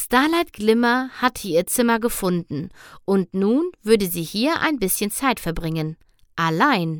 Starlight Glimmer hatte ihr Zimmer gefunden und nun würde sie hier ein bisschen Zeit verbringen. Allein.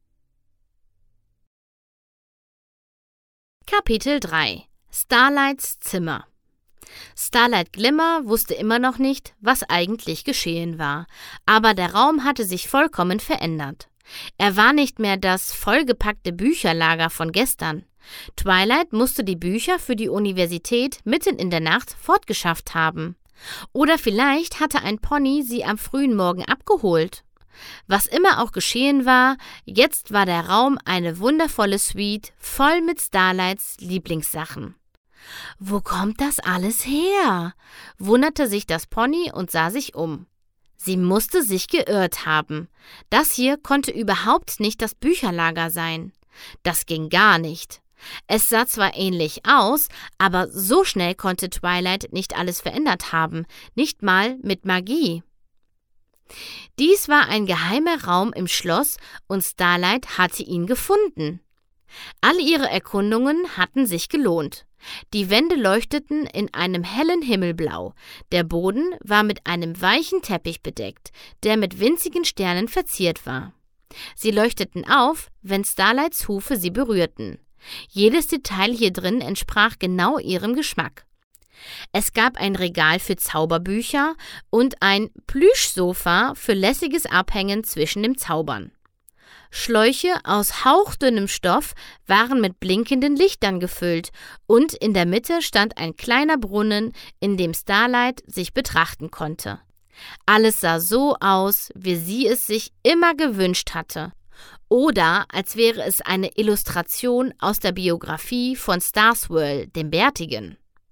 Kapitel 3 – Starlights Zimmer. Starlight Glimmer wusste immer noch nicht, was eigentlich geschehen war, aber der Raum hatte sich vollkommen verändert. Er war nicht mehr das vollgepackte Bücherlager von gestern. Twilight musste die Bücher für die Universität mitten in der Nacht fortgeschafft haben. Oder vielleicht hatte ein Pony sie am frühen Morgen abgeholt. Was immer auch geschehen war, jetzt war der Raum eine wundervolle Suite voll mit Starlights Lieblingssachen. »Wo kommt das alles her?« wunderte sich das Pony und sah sich um. Sie musste sich geirrt haben. Das hier konnte überhaupt nicht das Bücherlager sein. Das ging gar nicht. Es sah zwar ähnlich aus, aber so schnell konnte Twilight nicht alles verändert haben, nicht mal mit Magie. Dies war ein geheimer Raum im Schloss und Starlight hatte ihn gefunden. All ihre Erkundungen hatten sich gelohnt. Die Wände leuchteten in einem hellen Himmelblau. Der Boden war mit einem weichen Teppich bedeckt, der mit winzigen Sternen verziert war. Sie leuchteten auf, wenn Starlights Hufe sie berührten. Jedes Detail hier drin entsprach genau ihrem Geschmack. Es gab ein Regal für Zauberbücher und ein Plüschsofa für lässiges Abhängen zwischen dem Zaubern. Schläuche aus hauchdünnem Stoff waren mit blinkenden Lichtern gefüllt und in der Mitte stand ein kleiner Brunnen, in dem Starlight sich betrachten konnte. Alles sah so aus, wie sie es sich immer gewünscht hatte. Oder als wäre es eine Illustration aus der Biografie von Star Swirl, dem Bärtigen.